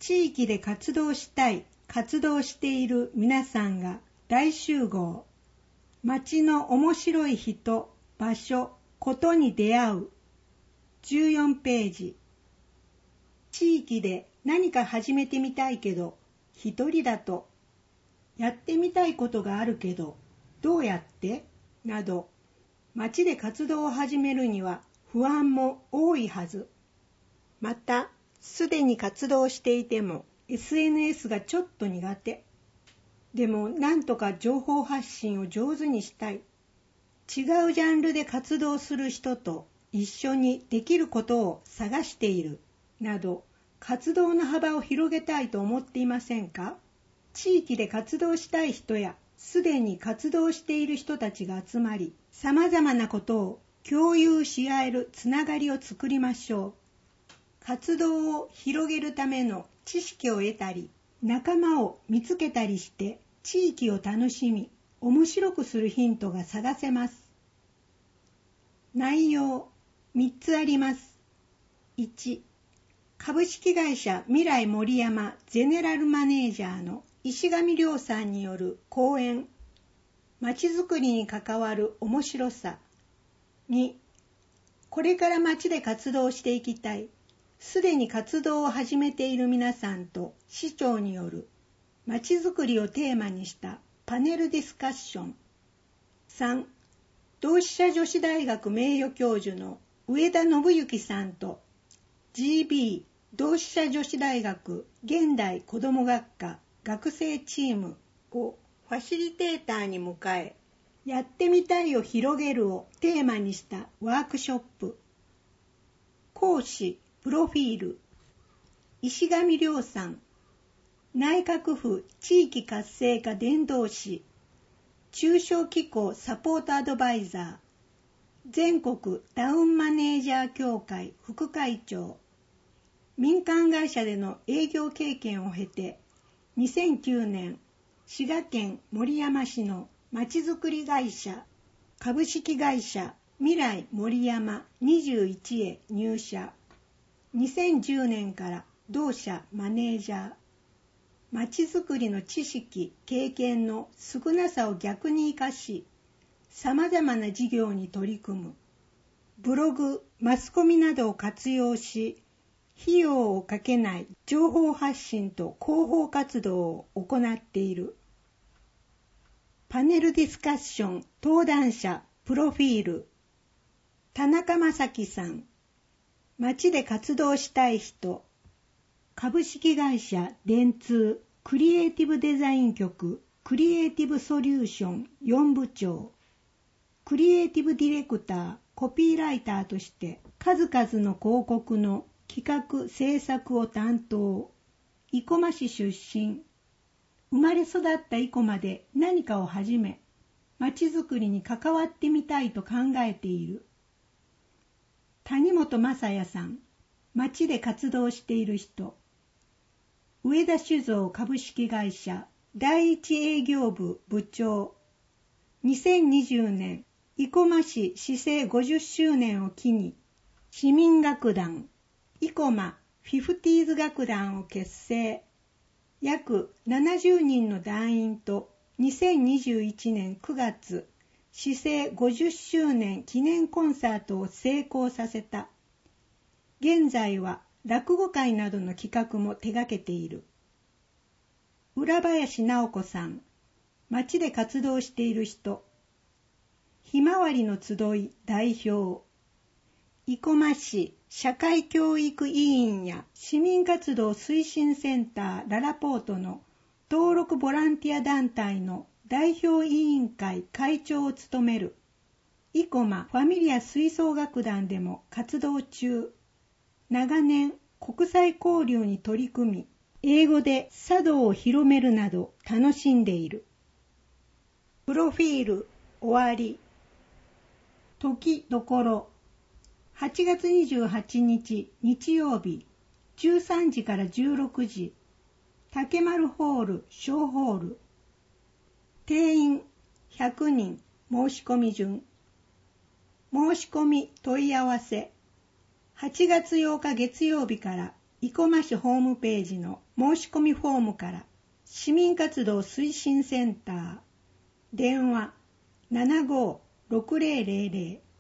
地域で活動したい、活動している皆さんが大集合。町の面白い人、場所、ことに出会う。14ページ。地域で何か始めてみたいけど、一人だと。やってみたいことがあるけど、どうやってなど、町で活動を始めるには不安も多いはず。また、すでに活動していても SNS がちょっと苦手。でもなんとか情報発信を上手にしたい。違うジャンルで活動する人と一緒にできることを探している。など、活動の幅を広げたいと思っていませんか？地域で活動したい人やすでに活動している人たちが集まり、様々なことを共有し合えるつながりを作りましょう。活動を広げるための知識を得たり、仲間を見つけたりして地域を楽しみ、面白くするヒントが探せます。内容3つあります。1、株式会社未来森山ゼネラルマネージャーの石上亮さんによる講演、まちづくりに関わる面白さ。2、これから町で活動していきたい、すでに活動を始めている皆さんと市長によるまちづくりをテーマにしたパネルディスカッション。3、同志社女子大学名誉教授の上田信之さんと GB 同志社女子大学現代子ども学科学生チームをファシリテーターに迎え、やってみたいを広げるをテーマにしたワークショップ。講師プロフィール。石上亮さん、内閣府地域活性化伝道師、中小機構サポートアドバイザー、全国タウンマネージャー協会副会長、民間会社での営業経験を経て、2009年、滋賀県守山市のまちづくり会社、株式会社未来森山21へ入社。2010年から同社マネージャー。まちづくりの知識、経験の少なさを逆に生かし、様々な事業に取り組む。ブログ、マスコミなどを活用し、費用をかけない情報発信と広報活動を行っている。パネルディスカッション登壇者プロフィール。田中正樹さん、町で活動したい人、株式会社電通クリエイティブデザイン局クリエイティブソリューション4部長、クリエイティブディレクター、コピーライターとして数々の広告の企画制作を担当、生駒市出身、生まれ育った生駒で何かを始め、まちづくりに関わってみたいと考えている。谷本正也さん、町で活動している人、上田酒造株式会社第一営業部部長、2020年、生駒市市政50周年を機に、市民楽団、生駒フィフティーズ楽団を結成。約70人の団員と2021年9月、市政50周年記念コンサートを成功させた。現在は落語会などの企画も手掛けている。浦林直子さん、町で活動している人。ひまわりの集い代表。生駒市社会教育委員や市民活動推進センターララポートの登録ボランティア団体の代表委員会会長を務める。生駒ファミリア吹奏楽団でも活動中。長年国際交流に取り組み、英語で茶道を広めるなど楽しんでいる。プロフィール終わり。時どころ。8月28日日曜日13時から16時、竹丸ホール小ホール。定員100人、申し込み順。申し込み問い合わせ。8月8日月曜日から生駒市ホームページの申し込みフォームから市民活動推進センター電話 75-6000